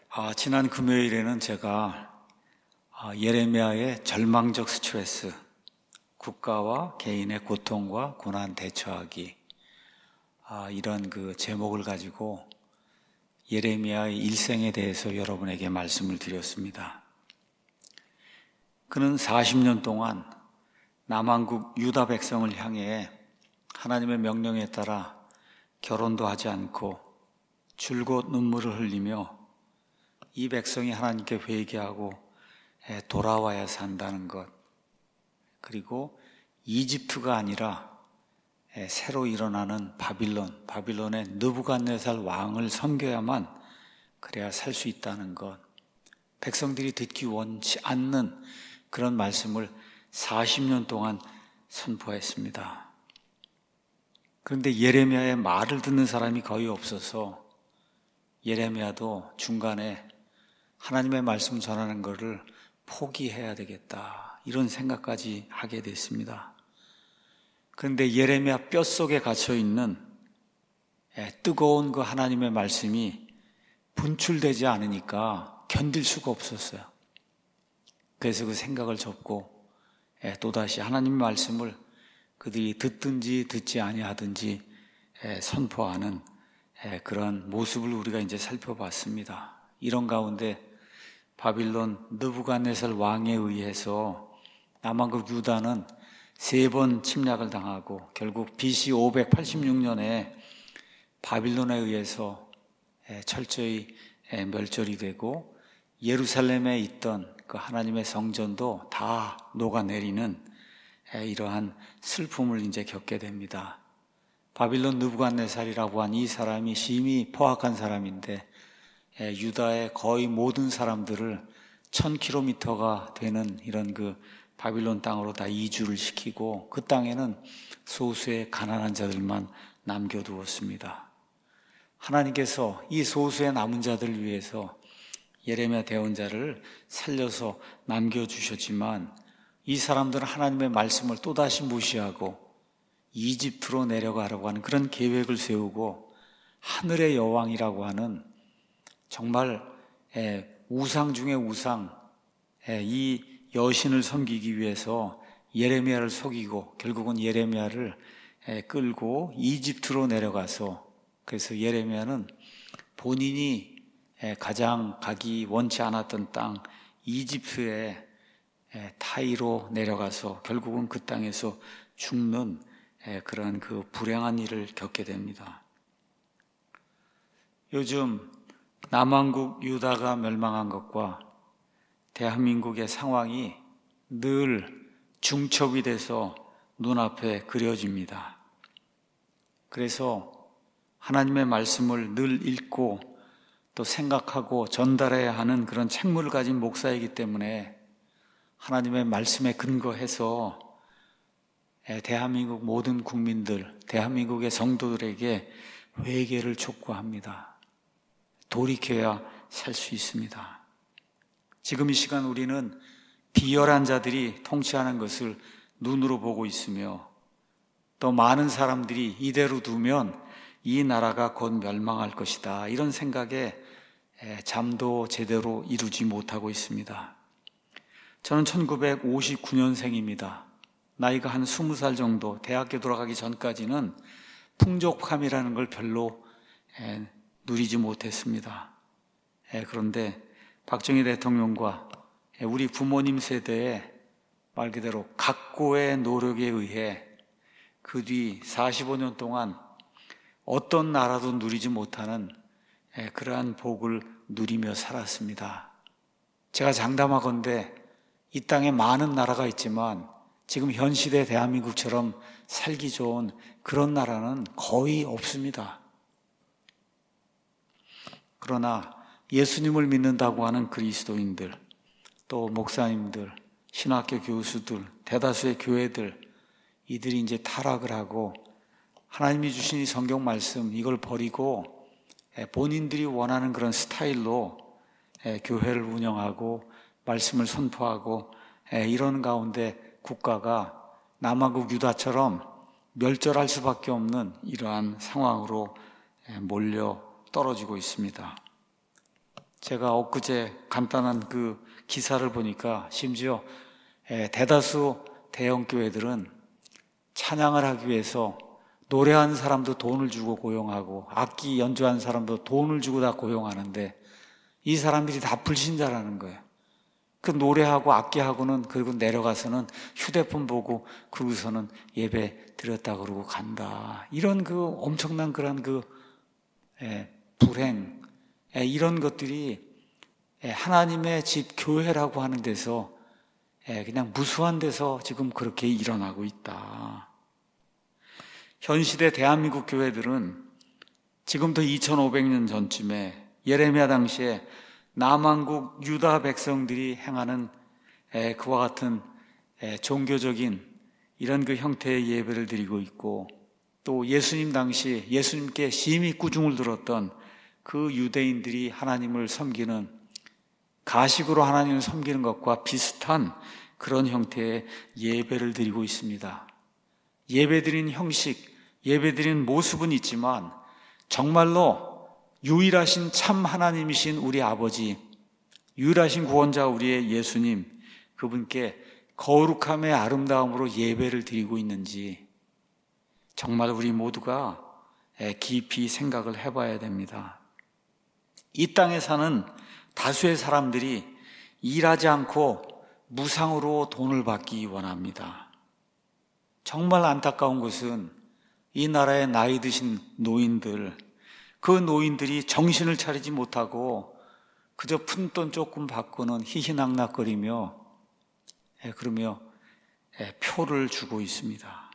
지난 금요일에는 제가 예레미야의 절망적 스트레스, 국가와 개인의 고통과 고난 대처하기, 이런 그 제목을 가지고 예레미야의 일생에 대해서 여러분에게 말씀을 드렸습니다. 그는 40년 동안 남한국 유다 백성을 향해 하나님의 명령에 따라 결혼도 하지 않고 줄곧 눈물을 흘리며 이 백성이 하나님께 회개하고 돌아와야 산다는 것, 그리고 이집트가 아니라 새로 일어나는 바빌론의 느부갓네살 왕을 섬겨야만 그래야 살 수 있다는 것, 백성들이 듣기 원치 않는 그런 말씀을 40년 동안 선포했습니다. 그런데 예레미야의 말을 듣는 사람이 거의 없어서 예레미야도 중간에 하나님의 말씀 전하는 것을 포기해야 되겠다, 이런 생각까지 하게 됐습니다. 그런데 예레미야 뼛속에 갇혀있는 뜨거운 그 하나님의 말씀이 분출되지 않으니까 견딜 수가 없었어요. 그래서 그 생각을 접고 또다시 하나님의 말씀을 그들이 듣든지 듣지 아니하든지 선포하는 그런 모습을 우리가 이제 살펴봤습니다. 이런 가운데 바빌론 느부갓네살 왕에 의해서 남한국 유다는 3번 침략을 당하고 결국 BC 586년에 바빌론에 의해서 철저히 멸절이 되고 예루살렘에 있던 그 하나님의 성전도 다 녹아내리는 이러한 슬픔을 이제 겪게 됩니다. 바빌론 느부갓네살이라고 한 이 사람이 심히 포악한 사람인데 유다의 거의 모든 사람들을 1000km가 되는 이런 그 바빌론 땅으로 다 이주를 시키고 그 땅에는 소수의 가난한 자들만 남겨두었습니다. 하나님께서 이 소수의 남은 자들을 위해서 예레미야 대언자를 살려서 남겨주셨지만 이 사람들은 하나님의 말씀을 또다시 무시하고 이집트로 내려가려고 하는 그런 계획을 세우고 하늘의 여왕이라고 하는 정말 우상 중의 우상, 이 여신을 섬기기 위해서 예레미야를 속이고 결국은 예레미야를 끌고 이집트로 내려가서, 그래서 예레미야는 본인이 가장 가기 원치 않았던 땅 이집트의 타이로 내려가서 결국은 그 땅에서 죽는 그런 그 불행한 일을 겪게 됩니다. 요즘 남한국 유다가 멸망한 것과 대한민국의 상황이 늘 중첩이 돼서 눈앞에 그려집니다. 그래서 하나님의 말씀을 늘 읽고 또 생각하고 전달해야 하는 그런 책무를 가진 목사이기 때문에 하나님의 말씀에 근거해서 대한민국 모든 국민들, 대한민국의 성도들에게 회개를 촉구합니다. 돌이켜야 살 수 있습니다. 지금 이 시간 우리는 비열한 자들이 통치하는 것을 눈으로 보고 있으며 또 많은 사람들이 이대로 두면 이 나라가 곧 멸망할 것이다, 이런 생각에 잠도 제대로 이루지 못하고 있습니다. 저는 1959년생입니다. 나이가 한 20살 정도, 대학교 들어가기 전까지는 풍족함이라는 걸 별로 누리지 못했습니다. 그런데 박정희 대통령과 우리 부모님 세대의 말 그대로 각고의 노력에 의해 그 뒤 45년 동안 어떤 나라도 누리지 못하는 그러한 복을 누리며 살았습니다. 제가 장담하건대 이 땅에 많은 나라가 있지만 지금 현 시대 대한민국처럼 살기 좋은 그런 나라는 거의 없습니다. 그러나 예수님을 믿는다고 하는 그리스도인들, 또 목사님들, 신학교 교수들, 대다수의 교회들, 이들이 이제 타락을 하고 하나님이 주신 이 성경 말씀, 이걸 버리고 본인들이 원하는 그런 스타일로 교회를 운영하고 말씀을 선포하고 이런 가운데 국가가 남한국 유다처럼 멸절할 수밖에 없는 이러한 상황으로 몰려 떨어지고 있습니다. 제가 엊그제 간단한 그 기사를 보니까 심지어 대다수 대형 교회들은 찬양을 하기 위해서 노래하는 사람도 돈을 주고 고용하고 악기 연주하는 사람도 돈을 주고 다 고용하는데 이 사람들이 다 불신자라는 거예요. 그 노래하고 악기하고는 그리고 내려가서는 휴대폰 보고 그러고서는 예배 드렸다 그러고 간다. 이런 그 엄청난 그런 그 불행 이런 것들이 하나님의 집 교회라고 하는 데서 그냥 무수한 데서 지금 그렇게 일어나고 있다. 현 시대 대한민국 교회들은 지금부터 2500년 전쯤에 예레미야 당시에 남한국 유다 백성들이 행하는 그와 같은 종교적인 이런 그 형태의 예배를 드리고 있고, 또 예수님 당시 예수님께 심히 꾸중을 들었던 그 유대인들이 하나님을 섬기는, 가식으로 하나님을 섬기는 것과 비슷한 그런 형태의 예배를 드리고 있습니다. 예배드린 형식, 예배드린 모습은 있지만 정말로 유일하신 참 하나님이신 우리 아버지, 유일하신 구원자 우리의 예수님, 그분께 거룩함의 아름다움으로 예배를 드리고 있는지 정말 우리 모두가 깊이 생각을 해봐야 됩니다. 이 땅에 사는 다수의 사람들이 일하지 않고 무상으로 돈을 받기 원합니다. 정말 안타까운 것은 이 나라의 나이 드신 노인들, 그 노인들이 정신을 차리지 못하고 그저 푼돈 조금 받고는 희희낙낙거리며 그러며 표를 주고 있습니다.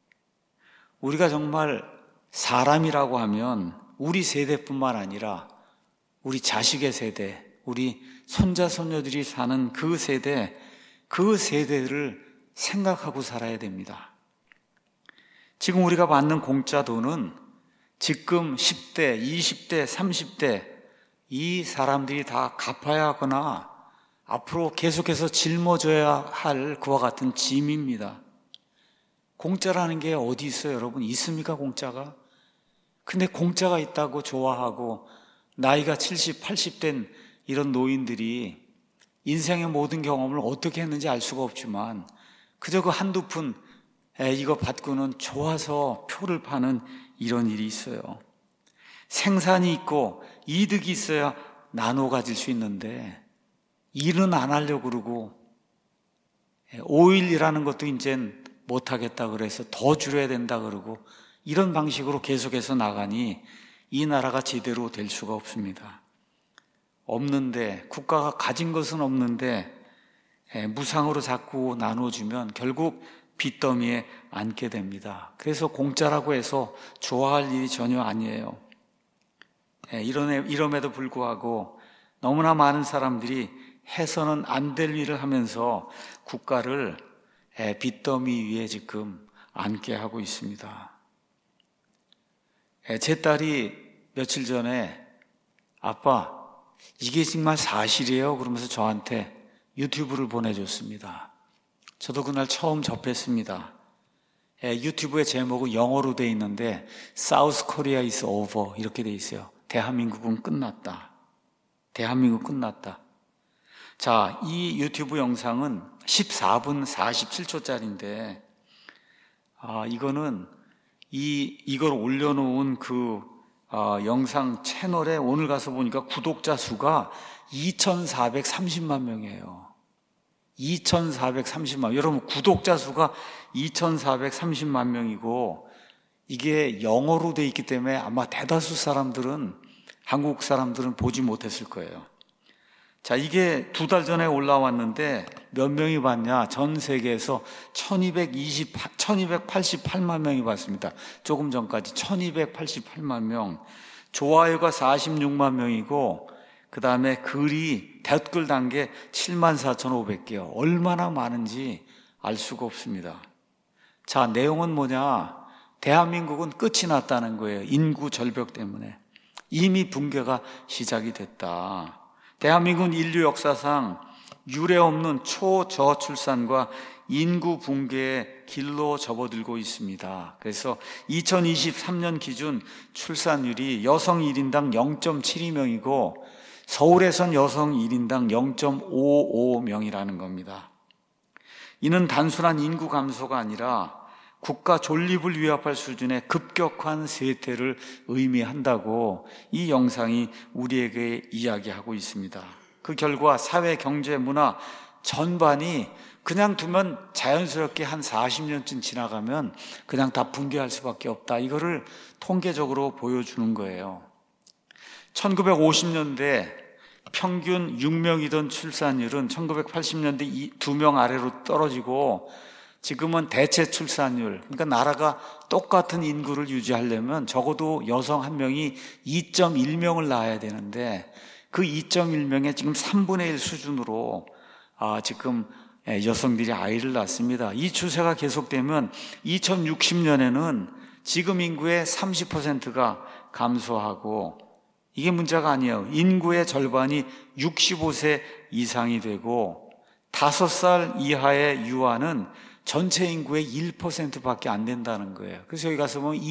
우리가 정말 사람이라고 하면 우리 세대뿐만 아니라 우리 자식의 세대, 우리 손자 손녀들이 사는 그 세대, 그 세대를 생각하고 살아야 됩니다. 지금 우리가 받는 공짜 돈은 지금 10대, 20대, 30대 이 사람들이 다 갚아야 하거나 앞으로 계속해서 짊어져야 할 그와 같은 짐입니다. 공짜라는 게 어디 있어요, 여러분? 있습니까, 공짜가? 근데 공짜가 있다고 좋아하고 나이가 70, 80 된 이런 노인들이 인생의 모든 경험을 어떻게 했는지 알 수가 없지만 그저 그 한두 푼 이거 받고는 좋아서 표를 파는 이런 일이 있어요. 생산이 있고 이득이 있어야 나눠 가질 수 있는데 일은 안 하려고 그러고 5일 일하는 것도 이젠 못하겠다 그래서 더 줄여야 된다 그러고 이런 방식으로 계속해서 나가니 이 나라가 제대로 될 수가 없습니다. 없는데, 국가가 가진 것은 없는데 무상으로 자꾸 나눠주면 결국 빚더미에 앉게 됩니다. 그래서 공짜라고 해서 좋아할 일이 전혀 아니에요. 이럼에도 불구하고 너무나 많은 사람들이 해서는 안 될 일을 하면서 국가를 빚더미 위에 지금 앉게 하고 있습니다. 제 딸이 며칠 전에 아빠 이게 정말 사실이에요? 그러면서 저한테 유튜브를 보내줬습니다. 저도 그날 처음 접했습니다. 유튜브의 제목은 영어로 돼 있는데 South Korea is over 이렇게 돼 있어요. 대한민국은 끝났다. 대한민국 끝났다. 자, 이 유튜브 영상은 14분 47초짜리인데 이거는 이걸 올려놓은 그 영상 채널에 오늘 가서 보니까 구독자 수가 2,430만 명이에요. 2,430만. 여러분, 구독자 수가 2,430만 명이고 이게 영어로 돼 있기 때문에 아마 대다수 사람들은, 한국 사람들은 보지 못했을 거예요. 자, 이게 2달 전에 올라왔는데 몇 명이 봤냐? 전 세계에서 1288만 명이 봤습니다. 조금 전까지 1288만 명. 좋아요가 46만 명이고 그 다음에 글이 댓글 단 게 74,500개요. 얼마나 많은지 알 수가 없습니다. 자, 내용은 뭐냐? 대한민국은 끝이 났다는 거예요. 인구 절벽 때문에. 이미 붕괴가 시작이 됐다. 대한민국은 인류 역사상 유례 없는 초저출산과 인구 붕괴의 길로 접어들고 있습니다. 그래서 2023년 기준 출산율이 여성 1인당 0.72명이고 서울에선 여성 1인당 0.55명이라는 겁니다. 이는 단순한 인구 감소가 아니라 국가 존립을 위협할 수준의 급격한 쇠퇴를 의미한다고 이 영상이 우리에게 이야기하고 있습니다. 그 결과 사회, 경제, 문화 전반이 그냥 두면 자연스럽게 한 40년쯤 지나가면 그냥 다 붕괴할 수밖에 없다. 이거를 통계적으로 보여주는 거예요. 1950년대 평균 6명이던 출산율은 1980년대 2명 아래로 떨어지고 지금은 대체 출산율, 그러니까 나라가 똑같은 인구를 유지하려면 적어도 여성 한 명이 2.1명을 낳아야 되는데 그 2.1명의 지금 3분의 1 수준으로 지금 여성들이 아이를 낳습니다. 이 추세가 계속되면 2060년에는 지금 인구의 30%가 감소하고 이게 문제가 아니에요. 인구의 절반이 65세 이상이 되고 5살 이하의 유아는 전체 인구의 1%밖에 안 된다는 거예요. 그래서 여기 가서 보면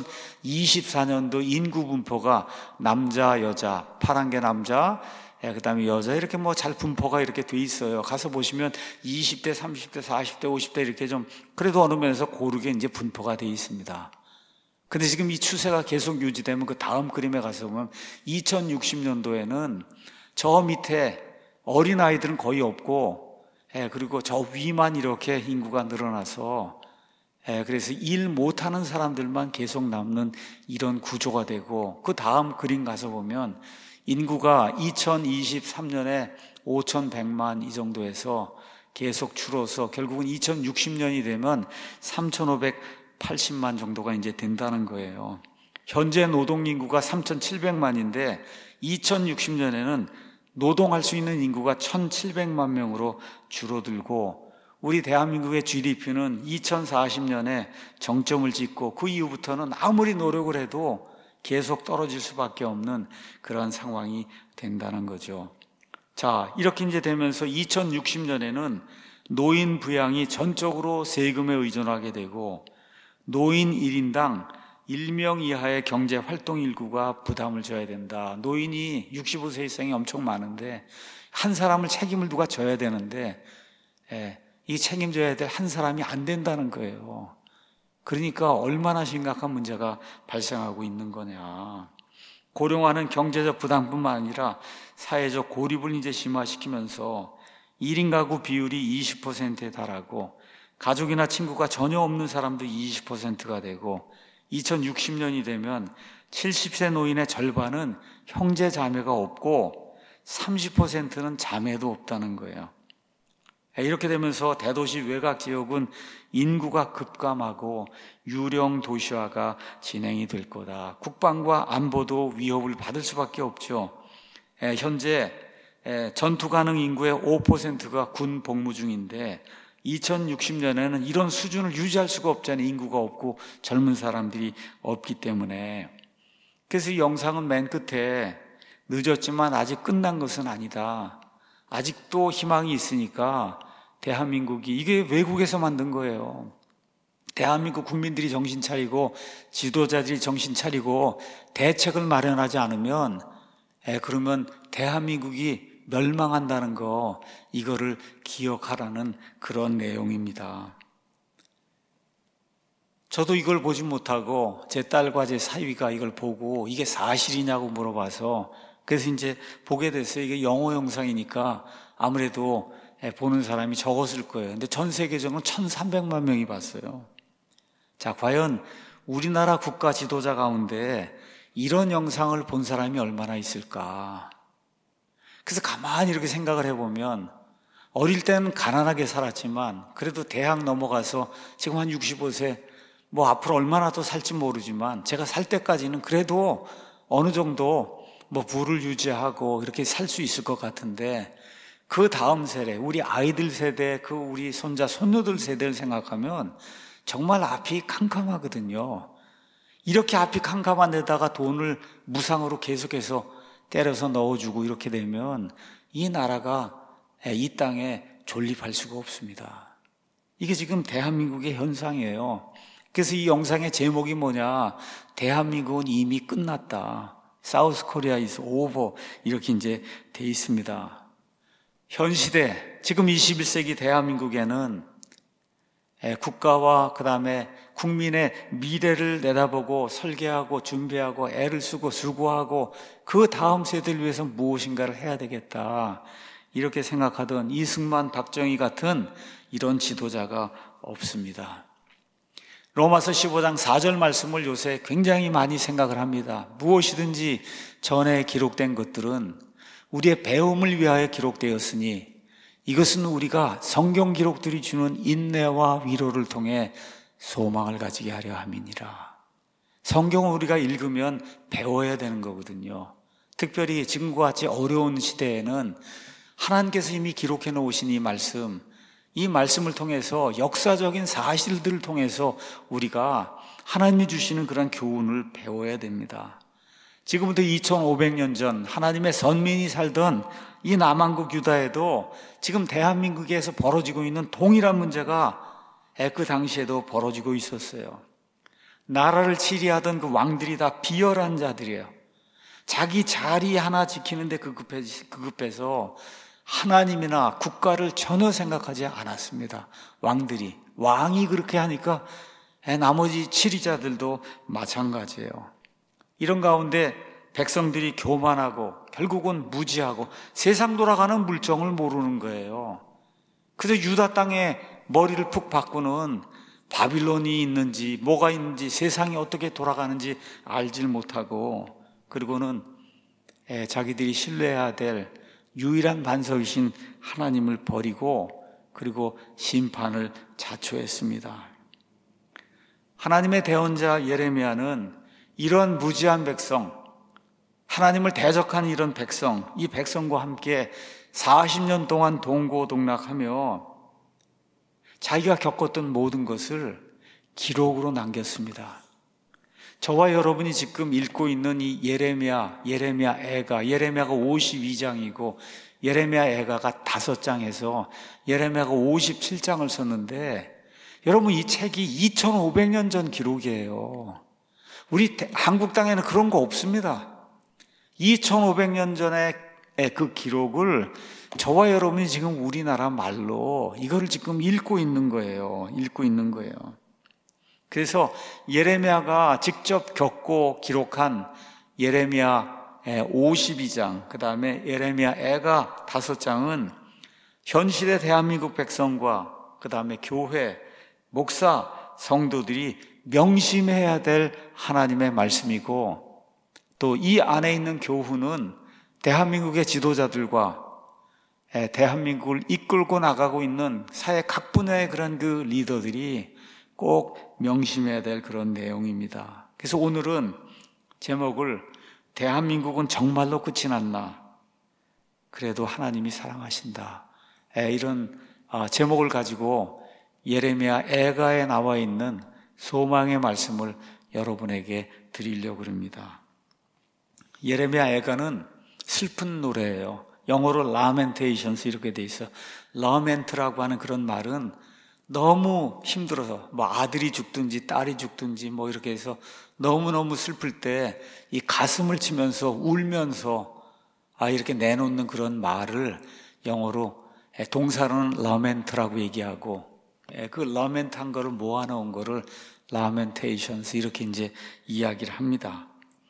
2024년도 인구 분포가 남자, 여자, 파란 게 남자, 그 다음에 여자 이렇게 잘 분포가 이렇게 돼 있어요. 가서 보시면 20대, 30대, 40대, 50대 이렇게 좀 그래도 어느 면에서 고르게 이제 분포가 돼 있습니다. 근데 지금 이 추세가 계속 유지되면 그 다음 그림에 가서 보면 2060년도에는 저 밑에 어린아이들은 거의 없고 그리고 저 위만 이렇게 인구가 늘어나서 그래서 일 못하는 사람들만 계속 남는 이런 구조가 되고 그 다음 그림 가서 보면 인구가 2023년에 5,100만 이 정도에서 계속 줄어서 결국은 2060년이 되면 3,580만 정도가 이제 된다는 거예요. 현재 노동인구가 3,700만인데 2060년에는 노동할 수 있는 인구가 1,700만 명으로 줄어들고 우리 대한민국의 GDP는 2040년에 정점을 찍고 그 이후부터는 아무리 노력을 해도 계속 떨어질 수밖에 없는 그런 상황이 된다는 거죠. 자, 이렇게 이제 되면서 2060년에는 노인 부양이 전적으로 세금에 의존하게 되고 노인 1인당 1명 이하의 경제 활동 일구가 부담을 져야 된다. 노인이 65세 이상이 엄청 많은데 한 사람을 책임을 누가 져야 되는데 이 책임져야 될 한 사람이 안 된다는 거예요. 그러니까 얼마나 심각한 문제가 발생하고 있는 거냐. 고령화는 경제적 부담뿐만 아니라 사회적 고립을 이제 심화시키면서 1인 가구 비율이 20%에 달하고 가족이나 친구가 전혀 없는 사람도 20%가 되고 2060년이 되면 70세 노인의 절반은 형제 자매가 없고 30%는 자매도 없다는 거예요. 이렇게 되면서 대도시 외곽 지역은 인구가 급감하고 유령 도시화가 진행이 될 거다. 국방과 안보도 위협을 받을 수밖에 없죠. 현재 전투 가능 인구의 5%가 군 복무 중인데 2060년에는 이런 수준을 유지할 수가 없잖아요. 인구가 없고 젊은 사람들이 없기 때문에. 그래서 이 영상은 맨 끝에 늦었지만 아직 끝난 것은 아니다. 아직도 희망이 있으니까 대한민국이 이게 외국에서 만든 거예요. 대한민국 국민들이 정신 차리고 지도자들이 정신 차리고 대책을 마련하지 않으면 그러면 대한민국이 멸망한다는 거 이거를 기억하라는 그런 내용입니다. 저도 이걸 보지 못하고 제 딸과 제 사위가 이걸 보고 이게 사실이냐고 물어봐서 그래서 이제 보게 됐어요. 이게 영어 영상이니까 아무래도 보는 사람이 적었을 거예요. 근데 전 세계적으로 1,300만 명이 봤어요. 자, 과연 우리나라 국가 지도자 가운데 이런 영상을 본 사람이 얼마나 있을까? 그래서 가만히 이렇게 생각을 해보면 어릴 때는 가난하게 살았지만 그래도 대학 넘어가서 지금 한 65세 앞으로 얼마나 더 살지 모르지만 제가 살 때까지는 그래도 어느 정도 부를 유지하고 이렇게 살 수 있을 것 같은데 그 다음 세대, 우리 아이들 세대, 우리 손자, 손녀들 세대를 생각하면 정말 앞이 캄캄하거든요. 이렇게 앞이 캄캄한 데다가 돈을 무상으로 계속해서 때려서 넣어주고 이렇게 되면 이 나라가 이 땅에 존립할 수가 없습니다. 이게 지금 대한민국의 현상이에요. 그래서 이 영상의 제목이 뭐냐? 대한민국은 이미 끝났다. South Korea is over 이렇게 이제 돼 있습니다. 현 시대 지금 21세기 대한민국에는 국가와 그 다음에 국민의 미래를 내다보고 설계하고 준비하고 애를 쓰고 수고하고 그 다음 세대를 위해서 무엇인가를 해야 되겠다 이렇게 생각하던 이승만, 박정희 같은 이런 지도자가 없습니다. 로마서 15장 4절 말씀을 요새 굉장히 많이 생각을 합니다. 무엇이든지 전에 기록된 것들은 우리의 배움을 위하여 기록되었으니 이것은 우리가 성경 기록들이 주는 인내와 위로를 통해 소망을 가지게 하려 함이니라. 성경을 우리가 읽으면 배워야 되는 거거든요. 특별히 지금과 같이 어려운 시대에는 하나님께서 이미 기록해 놓으신 이 말씀을 통해서 역사적인 사실들을 통해서 우리가 하나님이 주시는 그런 교훈을 배워야 됩니다. 지금부터 2500년 전 하나님의 선민이 살던 이 남한국 유다에도 지금 대한민국에서 벌어지고 있는 동일한 문제가 그 당시에도 벌어지고 있었어요. 나라를 치리하던 그 왕들이 다 비열한 자들이에요. 자기 자리 하나 지키는데 급급해서 하나님이나 국가를 전혀 생각하지 않았습니다. 왕이 그렇게 하니까 나머지 치리자들도 마찬가지예요. 이런 가운데 백성들이 교만하고 결국은 무지하고 세상 돌아가는 물정을 모르는 거예요. 그래서 유다 땅에 머리를 푹 박고는 바빌론이 있는지 뭐가 있는지 세상이 어떻게 돌아가는지 알질 못하고 그리고는 자기들이 신뢰해야 될 유일한 반석이신 하나님을 버리고 그리고 심판을 자초했습니다. 하나님의 대언자 예레미야는 이런 무지한 백성, 하나님을 대적하는 이런 백성, 이 백성과 함께 40년 동안 동고동락하며 자기가 겪었던 모든 것을 기록으로 남겼습니다. 저와 여러분이 지금 읽고 있는 이 예레미야가 52장이고 예레미야 애가가 5장에서 예레미야가 57장을 썼는데 여러분 이 책이 2500년 전 기록이에요. 우리 한국 땅에는 그런 거 없습니다. 2500년 전의 그 기록을 저와 여러분이 지금 우리나라 말로 이거를 지금 읽고 있는 거예요. 그래서 예레미야가 직접 겪고 기록한 예레미야 52장, 그 다음에 예레미야 애가 5장은 현실의 대한민국 백성과 그 다음에 교회, 목사, 성도들이 명심해야 될 하나님의 말씀이고 또 이 안에 있는 교훈은 대한민국의 지도자들과 대한민국을 이끌고 나가고 있는 사회 각 분야의 그런 그 리더들이 꼭 명심해야 될 그런 내용입니다. 그래서 오늘은 제목을 대한민국은 정말로 끝이 났나? 그래도 하나님이 사랑하신다. 이런 제목을 가지고 예레미야 애가에 나와 있는 소망의 말씀을 여러분에게 드리려고 합니다. 예레미야 애가는 슬픈 노래예요. 영어로 lamentations 이렇게 돼 있어. lamen트라고 하는 그런 말은 너무 힘들어서 뭐 아들이 죽든지 딸이 죽든지 뭐 이렇게 해서 너무너무 슬플 때 이 가슴을 치면서 울면서 이렇게 내놓는 그런 말을 영어로 동사로는 lament라고 얘기하고 그 lament 한 거를 모아놓은 거를 lamentations 이렇게 이제 이야기를 합니다.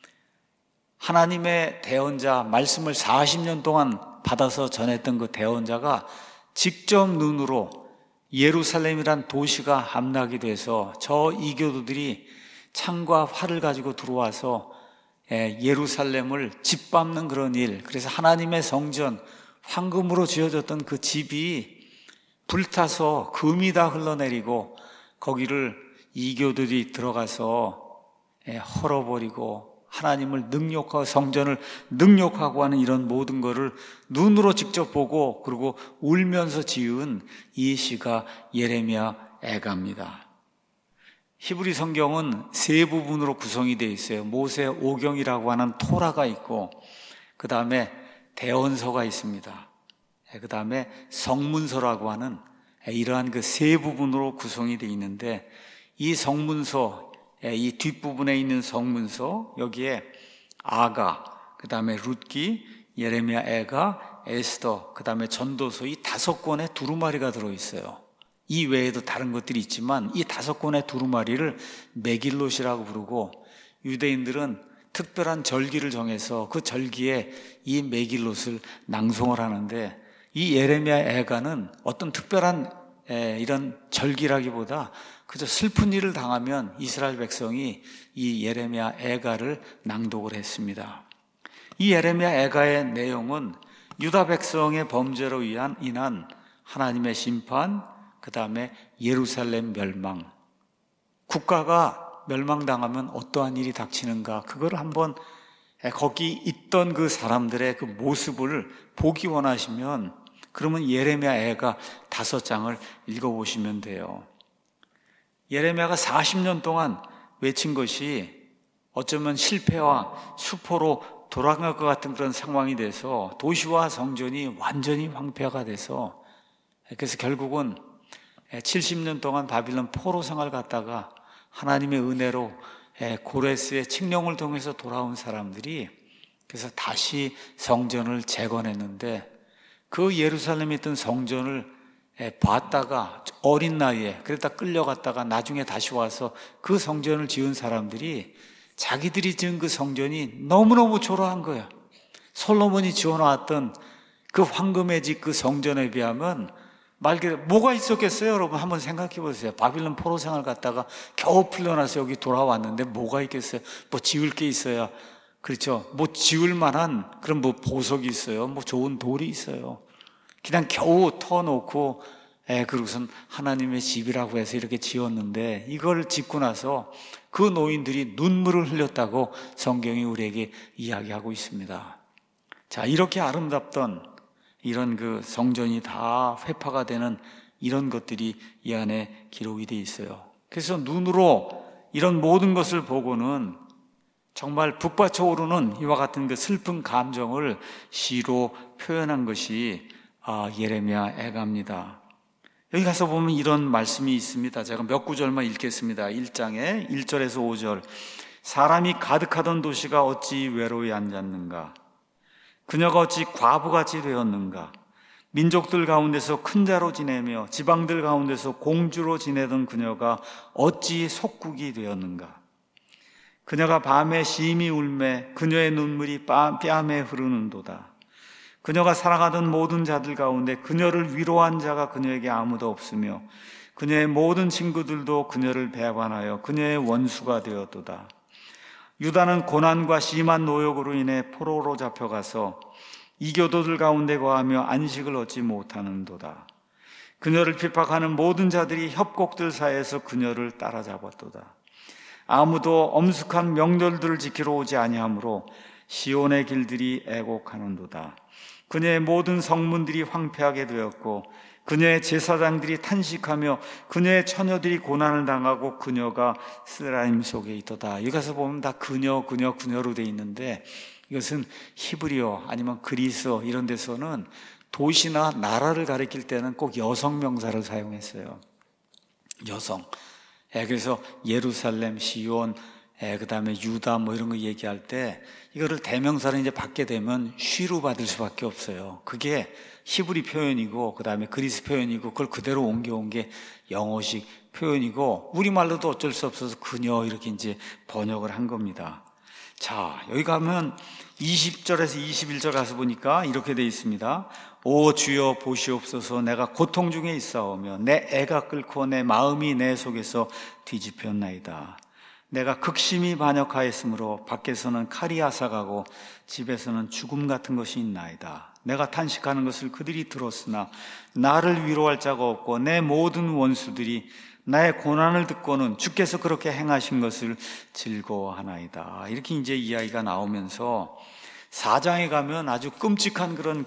하나님의 대언자 말씀을 40년 동안 받아서 전했던 그 대언자가 직접 눈으로 예루살렘이란 도시가 함락이 돼서 저 이교도들이 창과 활을 가지고 들어와서 예루살렘을 짓밟는 그런 일, 그래서 하나님의 성전, 황금으로 지어졌던 그 집이 불타서 금이 다 흘러내리고 거기를 이교도들이 들어가서 헐어버리고 하나님을 능욕하고 성전을 능욕하고 하는 이런 모든 것을 눈으로 직접 보고 그리고 울면서 지은 이 시가 예레미야 애가입니다. 히브리 성경은 세 부분으로 구성이 되어 있어요. 모세 오경이라고 하는 토라가 있고 그 다음에 대언서가 있습니다. 그 다음에 성문서라고 하는 이러한 그 세 부분으로 구성이 되어 있는데 이 성문서, 이 뒷부분에 있는 성문서, 여기에 아가, 그 다음에 룻기, 예레미야 애가, 에스더, 그 다음에 전도서, 이 5권의 두루마리가 들어있어요. 이 외에도 다른 것들이 있지만 이 5권의 두루마리를 메길롯이라고 부르고, 유대인들은 특별한 절기를 정해서 그 절기에 이 메길롯을 낭송을 하는데, 이 예레미야 애가는 어떤 특별한 이런 절기라기보다 그저 슬픈 일을 당하면 이스라엘 백성이 이 예레미야 애가를 낭독을 했습니다. 이 예레미야 애가의 내용은 유다 백성의 범죄로 인한 하나님의 심판, 그 다음에 예루살렘 멸망, 국가가 멸망당하면 어떠한 일이 닥치는가, 그걸 한번 거기 있던 그 사람들의 그 모습을 보기 원하시면 그러면 예레미야 애가 5장을 읽어보시면 돼요. 예레미야가 40년 동안 외친 것이 어쩌면 실패와 수포로 돌아갈 것 같은 그런 상황이 돼서 도시와 성전이 완전히 황폐화가 돼서, 그래서 결국은 70년 동안 바빌론 포로 생활 갔다가 하나님의 은혜로 고레스의 칙령을 통해서 돌아온 사람들이 그래서 다시 성전을 재건했는데, 그 예루살렘에 있던 성전을 봤다가 어린 나이에 그랬다 끌려갔다가 나중에 다시 와서 그 성전을 지은 사람들이 자기들이 지은 그 성전이 너무너무 초라한 거예요. 솔로몬이 지어놨던 그 황금의 집 그 성전에 비하면 말 그대로 뭐가 있었겠어요? 여러분 한번 생각해 보세요. 바빌론 포로 생활 갔다가 겨우 풀려나서 여기 돌아왔는데 뭐가 있겠어요? 뭐 지을 게 있어야, 그렇죠? 뭐 지을 만한 그런 뭐 보석이 있어요? 뭐 좋은 돌이 있어요? 그냥 겨우 터놓고 그러고선 하나님의 집이라고 해서 이렇게 지었는데, 이걸 짓고 나서 그 노인들이 눈물을 흘렸다고 성경이 우리에게 이야기하고 있습니다. 자, 이렇게 아름답던 이런 그 성전이 다 회파가 되는 이런 것들이 이 안에 기록이 되어 있어요. 그래서 눈으로 이런 모든 것을 보고는 정말 북받쳐 오르는 이와 같은 그 슬픈 감정을 시로 표현한 것이 예레미야 애가입니다. 여기 가서 보면 이런 말씀이 있습니다. 제가 몇 구절만 읽겠습니다. 1장에 1절에서 5절. 사람이 가득하던 도시가 어찌 외로이 앉았는가? 그녀가 어찌 과부같이 되었는가? 민족들 가운데서 큰 자로 지내며 지방들 가운데서 공주로 지내던 그녀가 어찌 속국이 되었는가? 그녀가 밤에 심히 울매 그녀의 눈물이 뺨에 흐르는도다. 그녀가 사랑하던 모든 자들 가운데 그녀를 위로한 자가 그녀에게 아무도 없으며 그녀의 모든 친구들도 그녀를 배반하여 그녀의 원수가 되었도다. 유다는 고난과 심한 노역으로 인해 포로로 잡혀가서 이교도들 가운데 거하며 안식을 얻지 못하는도다. 그녀를 핍박하는 모든 자들이 협곡들 사이에서 그녀를 따라잡았도다. 아무도 엄숙한 명절들을 지키러 오지 아니하므로 시온의 길들이 애곡하는도다. 그녀의 모든 성문들이 황폐하게 되었고 그녀의 제사장들이 탄식하며 그녀의 처녀들이 고난을 당하고 그녀가 쓰라림 속에 있도다. 여기 가서 보면 다 그녀로 돼 있는데, 이것은 히브리어 아니면 그리스어 이런 데서는 도시나 나라를 가리킬 때는 꼭 여성 명사를 사용했어요. 여성. 그래서 예루살렘, 시온, 그 다음에 유다 뭐 이런 거 얘기할 때 이거를 대명사를 이제 받게 되면 쉬로 받을 수밖에 없어요. 그게 히브리 표현이고 그 다음에 그리스 표현이고 그걸 그대로 옮겨온 게 영어식 표현이고, 우리말로도 어쩔 수 없어서 그녀 이렇게 이제 번역을 한 겁니다. 자, 여기 가면 20절에서 21절 가서 보니까 이렇게 되어 있습니다. 오 주여 보시옵소서, 내가 고통 중에 있사오며 내 애가 끓고 내 마음이 내 속에서 뒤집혔나이다. 내가 극심히 반역하였으므로 밖에서는 칼이 앗아가고 집에서는 죽음 같은 것이 있나이다. 내가 탄식하는 것을 그들이 들었으나 나를 위로할 자가 없고 내 모든 원수들이 나의 고난을 듣고는 주께서 그렇게 행하신 것을 즐거워하나이다. 이렇게 이제 이야기가 나오면서 4장에 가면 아주 끔찍한 그런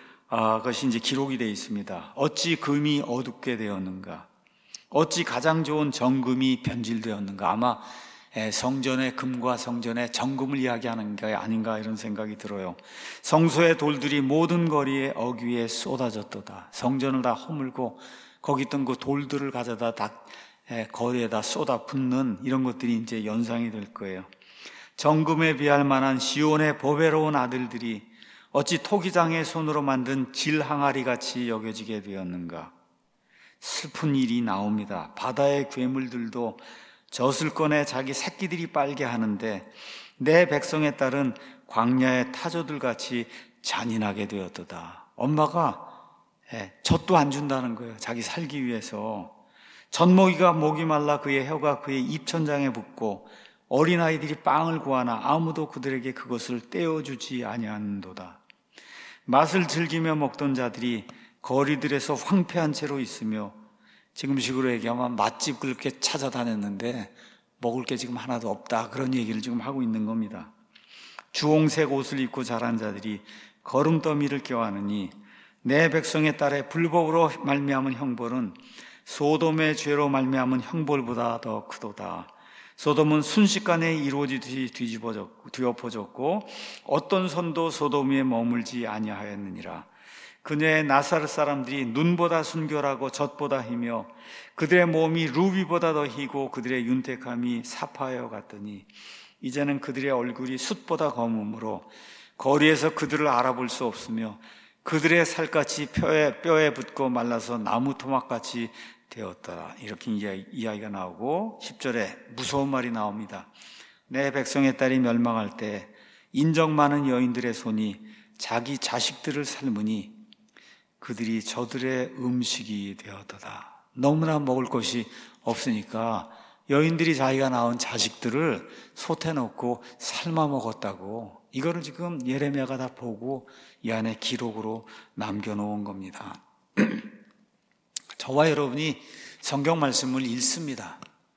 것이 이제 기록이 되어 있습니다. 어찌 금이 어둡게 되었는가? 어찌 가장 좋은 정금이 변질되었는가? 아마 성전의 금과 성전의 정금을 이야기하는 게 아닌가 이런 생각이 들어요. 성소의 돌들이 모든 거리에 어귀에 쏟아졌도다. 성전을 다 허물고 거기 있던 그 돌들을 가져다 다 거리에다 쏟아 붓는 이런 것들이 이제 연상이 될 거예요. 정금에 비할 만한 시온의 보배로운 아들들이 어찌 토기장의 손으로 만든 질 항아리 같이 여겨지게 되었는가. 슬픈 일이 나옵니다. 바다의 괴물들도 젖을 꺼내 자기 새끼들이 빨게 하는데 내 백성의 딸은 광야의 타조들 같이 잔인하게 되었도다. 엄마가 젖도 안 준다는 거예요. 자기 살기 위해서. 젖먹이가 목이 말라 그의 혀가 그의 입천장에 붙고 어린아이들이 빵을 구하나 아무도 그들에게 그것을 떼어주지 아니하는도다. 맛을 즐기며 먹던 자들이 거리들에서 황폐한 채로 있으며, 지금식으로 얘기하면 맛집 그렇게 찾아다녔는데 먹을 게 지금 하나도 없다, 그런 얘기를 지금 하고 있는 겁니다. 주홍색 옷을 입고 자란 자들이 거름더미를 껴안으니 내 백성의 딸의 불법으로 말미암은 형벌은 소돔의 죄로 말미암은 형벌보다 더 크도다. 소돔은 순식간에 이루어지듯이 뒤엎어졌고 어떤 손도 소돔 위에 머물지 아니하였느니라. 그녀의 나사렛 사람들이 눈보다 순결하고 젖보다 희며 그들의 몸이 루비보다 더 희고 그들의 윤택함이 사파여 같더니 이제는 그들의 얼굴이 숯보다 검음으로 거리에서 그들을 알아볼 수 없으며 그들의 살갗이 뼈에 붙고 말라서 나무 토막같이 되었더라. 이렇게 이야기가 나오고 10절에 무서운 말이 나옵니다. 내 백성의 딸이 멸망할 때 인정 많은 여인들의 손이 자기 자식들을 삶으니 그들이 저들의 음식이 되었도다. 너무나 먹을 것이 없으니까 여인들이 자기가 낳은 자식들을 솥에 넣고 삶아 먹었다고, 이거를 지금 예레미야가 다 보고 이 안에 기록으로 남겨놓은 겁니다. 저와 여러분이 성경 말씀을 읽습니다.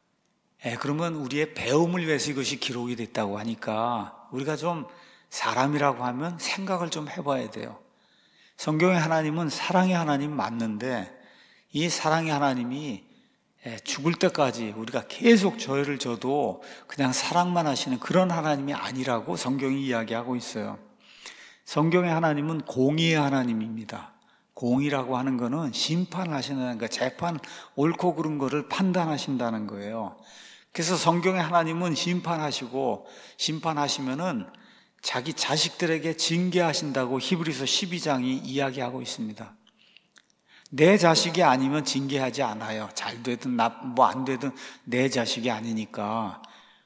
그러면 우리의 배움을 위해서 이것이 기록이 됐다고 하니까 우리가 좀 사람이라고 하면 생각을 좀 해봐야 돼요. 성경의 하나님은 사랑의 하나님 맞는데 이 사랑의 하나님이 죽을 때까지 우리가 계속 저희를 줘도 그냥 사랑만 하시는 그런 하나님이 아니라고 성경이 이야기하고 있어요. 성경의 하나님은 공의의 하나님입니다. 공의라고 하는 거는 심판하시는, 그러니까 재판, 옳고 그른 거를 판단하신다는 거예요. 그래서 성경의 하나님은 심판하시고, 심판하시면은 자기 자식들에게 징계하신다고 히브리서 12장이 이야기하고 있습니다. 내 자식이 아니면 징계하지 않아요. 잘 되든 뭐 안 되든 내 자식이 아니니까.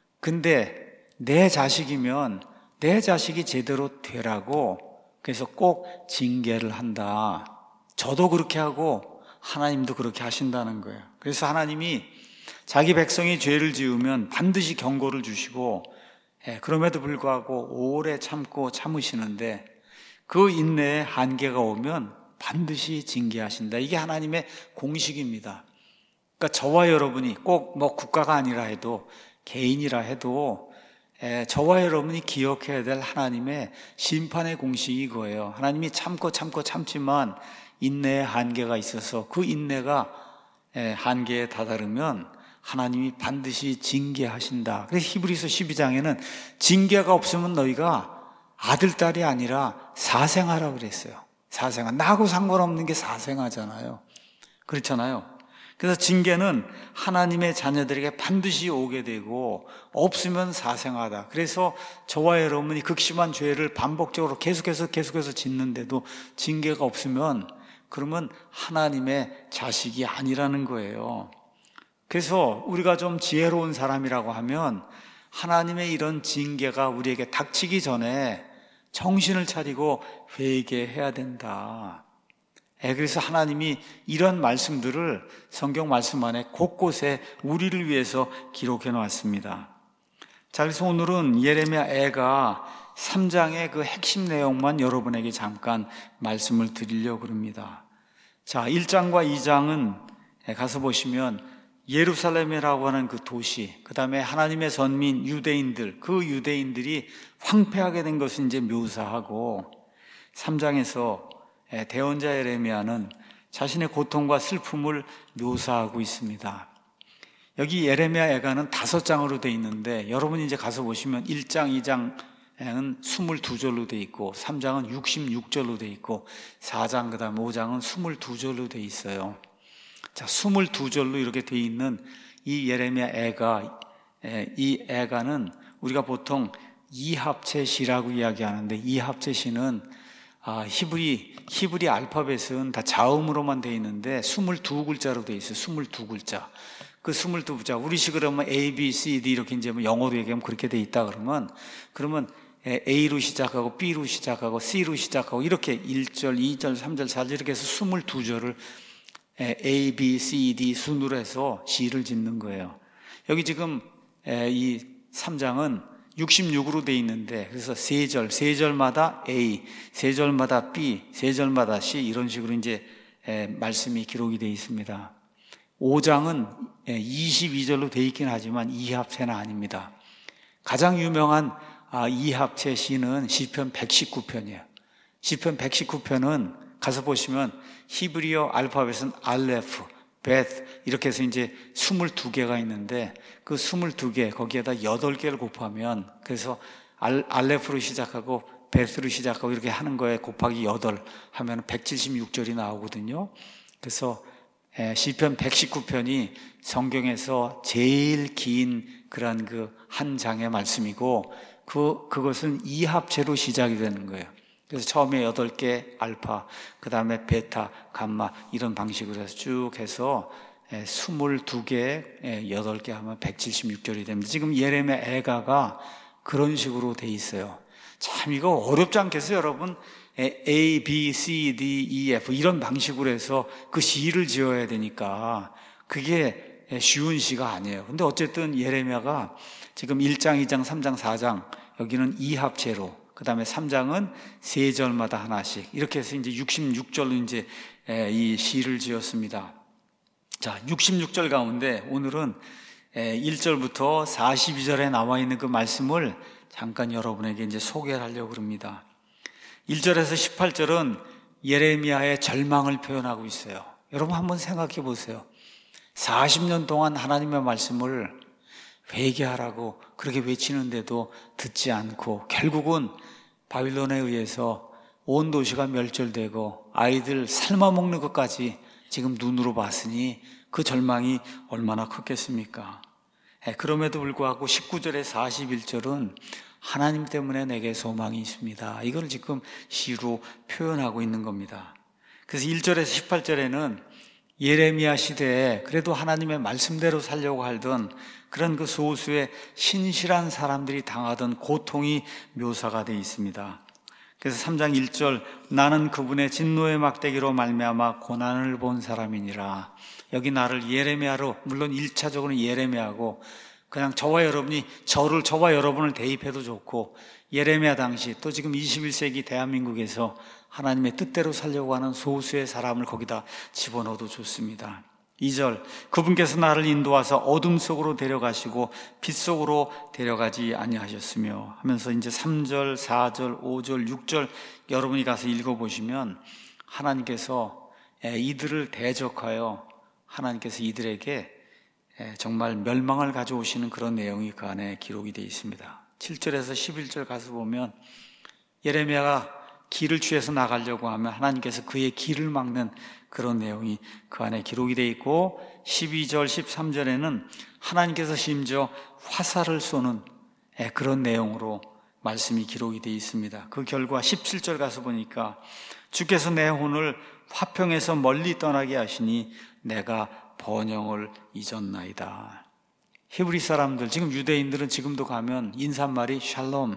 근데 내 자식이면 내 자식이 제대로 되라고, 그래서 꼭 징계를 한다. 저도 그렇게 하고 하나님도 그렇게 하신다는 거예요. 그래서 하나님이 자기 백성이 죄를 지으면 반드시 경고를 주시고, 그럼에도 불구하고 오래 참고 참으시는데 그 인내에 한계가 오면 반드시 징계하신다. 이게 하나님의 공식입니다. 그러니까 저와 여러분이 꼭 뭐 국가가 아니라 해도, 개인이라 해도 저와 여러분이 기억해야 될 하나님의 심판의 공식이 이거예요. 하나님이 참지만 인내의 한계가 있어서 그 인내가 한계에 다다르면 하나님이 반드시 징계하신다. 그래서 히브리서 12장에는 징계가 없으면 너희가 아들, 딸이 아니라 사생아라고 그랬어요. 사생아. 나하고 상관없는 게 사생아잖아요. 그렇잖아요. 그래서 징계는 하나님의 자녀들에게 반드시 오게 되고 없으면 사생아다. 그래서 저와 여러분이 극심한 죄를 반복적으로 계속해서 짓는데도 징계가 없으면 그러면 하나님의 자식이 아니라는 거예요. 그래서 우리가 좀 지혜로운 사람이라고 하면 하나님의 이런 징계가 우리에게 닥치기 전에 정신을 차리고 회개해야 된다. 그래서 하나님이 이런 말씀들을 성경 말씀 안에 곳곳에 우리를 위해서 기록해 놓았습니다. 자, 그래서 오늘은 예레미야 애가 3장의 그 핵심 내용만 여러분에게 잠깐 말씀을 드리려고 합니다. 자, 1장과 2장은 가서 보시면 예루살렘이라고 하는 그 도시, 그 다음에 하나님의 선민 유대인들, 그 유대인들이 황폐하게 된 것을 이제 묘사하고, 3장에서 대언자 예레미야는 자신의 고통과 슬픔을 묘사하고 있습니다. 여기 예레미야 애가는 5장으로 되어 있는데 여러분이 이제 가서 보시면 1장, 2장은 22절로 되어 있고 3장은 66절로 되어 있고 4장 그 다음 5장은 22절로 되어 있어요. 자, 22절로 이렇게 되어 있는 이 예레미야 애가, 이 애가는 우리가 보통 이합체 시라고 이야기하는데, 이합체 시는 히브리 알파벳은 다 자음으로만 되어 있는데 22글자로 되어 있어요. 22글자. 그 22글자, 우리식으로 하면 A, B, C, D 이렇게 이제 뭐 영어로 얘기하면 그렇게 되어 있다 그러면 A로 시작하고 B로 시작하고 C로 시작하고 이렇게 1절, 2절, 3절, 4절 이렇게 해서 22절을 A, B, C, D 순으로 해서 시를 짓는 거예요. 여기 지금 이 3장은 66으로 되어 있는데, 그래서 세 절마다 A, 세 절마다 B, 세 절마다 C 이런 식으로 이제 말씀이 기록이 되어 있습니다. 5장은 22절로 되어 있긴 하지만 이합체는 아닙니다. 가장 유명한 이합체 시는 시편 119편이에요. 시편 119편은 가서 보시면 히브리어 알파벳은 알레프, 베트 이렇게 해서 이제 22개가 있는데, 그 22개 거기에다 8개를 곱하면, 그래서 알레프로 시작하고 베트로 시작하고 이렇게 하는 거에 곱하기 8 하면 176절이 나오거든요. 그래서 시편 119편이 성경에서 제일 긴 그런 그 한 장의 말씀이고, 그것은 이합체로 시작이 되는 거예요. 그래서 처음에 8개 알파, 그 다음에 베타, 감마 이런 방식으로 해서 쭉 해서 22개, 8개 하면 176절이 됩니다. 지금 예레미야 애가가 그런 식으로 돼 있어요. 참 이거 어렵지 않겠어요, 여러분? A, B, C, D, E, F 이런 방식으로 해서 그 시를 지어야 되니까 그게 쉬운 시가 아니에요. 근데 어쨌든 예레미야가 지금 1장, 2장, 3장, 4장 여기는 이합체로, 그 다음에 3장은 세 절마다 하나씩 이렇게 해서 이제 66절로 이제 이 시를 지었습니다. 자, 66절 가운데 오늘은 1절부터 42절에 나와 있는 그 말씀을 잠깐 여러분에게 이제 소개를 하려고 합니다. 1절에서 18절은 예레미야의 절망을 표현하고 있어요. 여러분 한번 생각해 보세요. 40년 동안 하나님의 말씀을 회개하라고 그렇게 외치는데도 듣지 않고, 결국은 바빌론에 의해서 온 도시가 멸절되고 아이들 삶아먹는 것까지 지금 눈으로 봤으니 그 절망이 얼마나 컸겠습니까? 그럼에도 불구하고 19절에 41절은 하나님 때문에 내게 소망이 있습니다. 이걸 지금 시로 표현하고 있는 겁니다. 그래서 1절에서 18절에는 예레미야 시대에 그래도 하나님의 말씀대로 살려고 하던 그런 그 소수의 신실한 사람들이 당하던 고통이 묘사가 되어 있습니다. 그래서 3장 1절, 나는 그분의 진노의 막대기로 말미암아 고난을 본 사람이니라. 여기 나를 예레미야로, 물론 1차적으로는 예레미야고, 그냥 저와 여러분을 대입해도 좋고, 예레미야 당시 또 지금 21세기 대한민국에서 하나님의 뜻대로 살려고 하는 소수의 사람을 거기다 집어넣어도 좋습니다. 2절, 그분께서 나를 인도하사 어둠 속으로 데려가시고 빛 속으로 데려가지 아니하셨으며 하면서 이제 3절, 4절, 5절, 6절 여러분이 가서 읽어보시면 하나님께서 이들을 대적하여 하나님께서 이들에게 정말 멸망을 가져오시는 그런 내용이 그 안에 기록이 되어 있습니다. 7절에서 11절 가서 보면 예레미야가 길을 취해서 나가려고 하면 하나님께서 그의 길을 막는 그런 내용이 그 안에 기록이 되어 있고, 12절, 13절에는 하나님께서 심지어 화살을 쏘는 그런 내용으로 말씀이 기록이 되어 있습니다. 그 결과 17절 가서 보니까 주께서 내 혼을 화평에서 멀리 떠나게 하시니 내가 번영을 잊었나이다. 히브리 사람들, 지금 유대인들은 지금도 가면 인사말이 샬롬,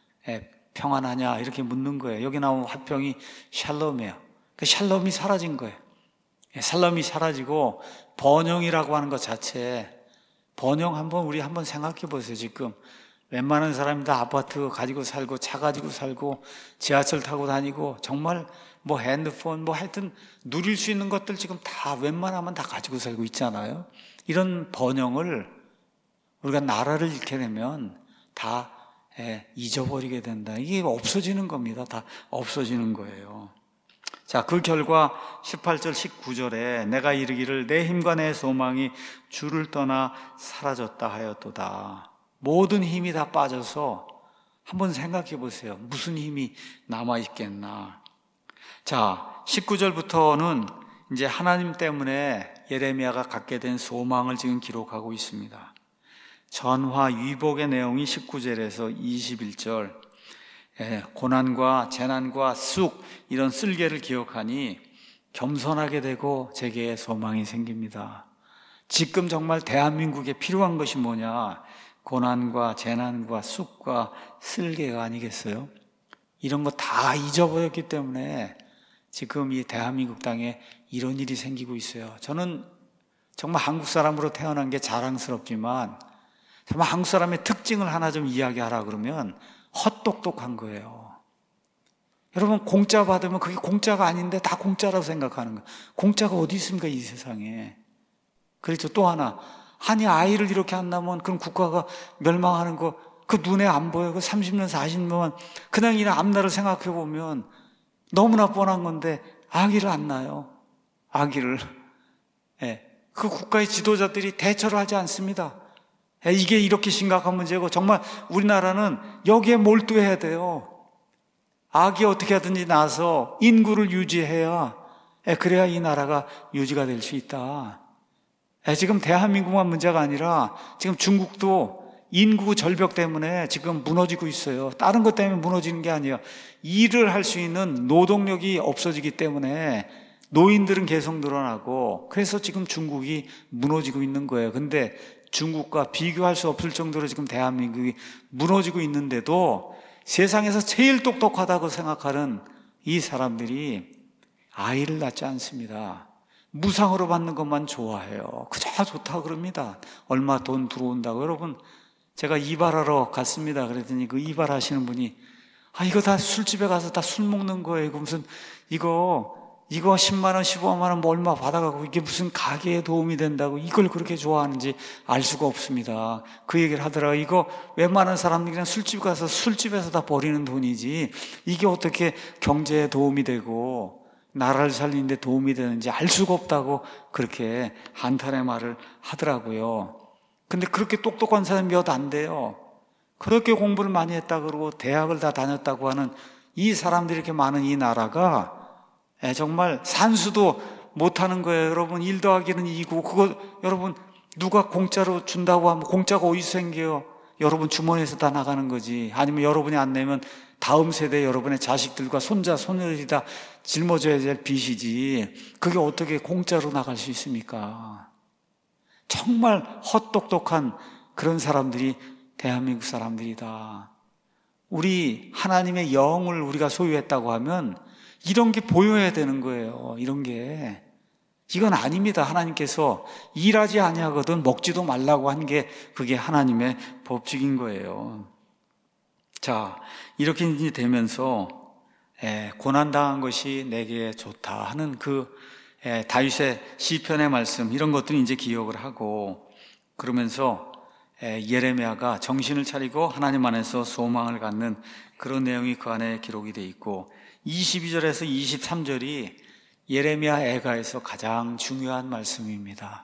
평안하냐 이렇게 묻는 거예요. 여기 나온 화평이 샬롬이에요. 그 샬롬이 사라진 거예요. 샬롬이 사라지고 번영이라고 하는 것 자체에, 번영 우리 한번 생각해 보세요. 지금 웬만한 사람이 다 아파트 가지고 살고 차 가지고 살고 지하철 타고 다니고 정말 뭐 핸드폰 뭐 하여튼 누릴 수 있는 것들 지금 다 웬만하면 다 가지고 살고 있잖아요. 이런 번영을 우리가 나라를 잃게 되면 다 잊어버리게 된다. 이게 없어지는 겁니다. 다 없어지는 거예요. 자, 그 결과 18절, 19절에 내가 이르기를 내 힘과 내 소망이 주를 떠나 사라졌다 하였도다. 모든 힘이 다 빠져서 한번 생각해 보세요. 무슨 힘이 남아있겠나. 자, 19절부터는 이제 하나님 때문에 예레미야가 갖게 된 소망을 지금 기록하고 있습니다. 전화 위복의 내용이 19절에서 21절, 고난과 재난과 쑥 이런 쓸개를 기억하니 겸손하게 되고 제게 소망이 생깁니다. 지금 정말 대한민국에 필요한 것이 뭐냐? 고난과 재난과 쑥과 쓸개가 아니겠어요? 이런 거 다 잊어버렸기 때문에 지금 이 대한민국 땅에 이런 일이 생기고 있어요. 저는 정말 한국 사람으로 태어난 게 자랑스럽지만 정말 한국 사람의 특징을 하나 좀 이야기하라 그러면 헛똑똑한 거예요. 여러분, 공짜 받으면 그게 공짜가 아닌데 다 공짜라고 생각하는 거예요. 공짜가 어디 있습니까, 이 세상에. 그렇죠. 또 하나, 아니 아이를 이렇게 한다면 그럼 국가가 멸망하는 거 그 눈에 안 보여요. 그 30년 40년만 그냥 이 앞날을 생각해 보면 너무나 뻔한 건데 아기를 안 낳아요. 아기를. 그 국가의 지도자들이 대처를 하지 않습니다. 이게 이렇게 심각한 문제고 정말 우리나라는 여기에 몰두해야 돼요. 아기 어떻게 하든지 낳아서 인구를 유지해야 그래야 이 나라가 유지가 될 수 있다. 지금 대한민국만 문제가 아니라 지금 중국도 인구 절벽 때문에 지금 무너지고 있어요. 다른 것 때문에 무너지는 게 아니에요. 일을 할 수 있는 노동력이 없어지기 때문에 노인들은 계속 늘어나고 그래서 지금 중국이 무너지고 있는 거예요. 근데 중국과 비교할 수 없을 정도로 지금 대한민국이 무너지고 있는데도 세상에서 제일 똑똑하다고 생각하는 이 사람들이 아이를 낳지 않습니다. 무상으로 받는 것만 좋아해요. 그저 좋다고 그럽니다. 얼마 돈 들어온다고. 여러분, 제가 이발하러 갔습니다. 그랬더니 그 이발하시는 분이 이거 다 술집에 가서 다 술 먹는 거예요. 무슨 이거 10만 원, 15만 원 뭐 얼마 받아가고 이게 무슨 가게에 도움이 된다고 이걸 그렇게 좋아하는지 알 수가 없습니다. 그 얘기를 하더라고요. 이거 웬만한 사람들이 그냥 술집 가서 술집에서 다 버리는 돈이지 이게 어떻게 경제에 도움이 되고 나라를 살리는데 도움이 되는지 알 수가 없다고 그렇게 한탄의 말을 하더라고요. 근데 그렇게 똑똑한 사람이 몇 안 돼요. 그렇게 공부를 많이 했다 그러고 대학을 다 다녔다고 하는 이 사람들이 이렇게 많은 이 나라가 정말 산수도 못하는 거예요. 여러분, 1 더하기는 2고 그거 여러분 누가 공짜로 준다고 하면 공짜가 어디서 생겨요? 여러분 주머니에서 다 나가는 거지. 아니면 여러분이 안 내면 다음 세대 여러분의 자식들과 손자, 손녀들이 다 짊어져야 될 빚이지. 그게 어떻게 공짜로 나갈 수 있습니까? 정말 헛똑똑한 그런 사람들이 대한민국 사람들이다. 우리 하나님의 영을 우리가 소유했다고 하면 이런 게 보여야 되는 거예요. 이런 게. 이건 아닙니다. 하나님께서 일하지 아니하거든 먹지도 말라고 한 게 그게 하나님의 법칙인 거예요. 자, 이렇게 이제 되면서 고난당한 것이 내게 좋다 하는 그 다윗의 시편의 말씀 이런 것들이 이제 기억을 하고 그러면서 예레미야가 정신을 차리고 하나님 안에서 소망을 갖는 그런 내용이 그 안에 기록이 돼 있고 22절에서 23절이 예레미야 애가에서 가장 중요한 말씀입니다.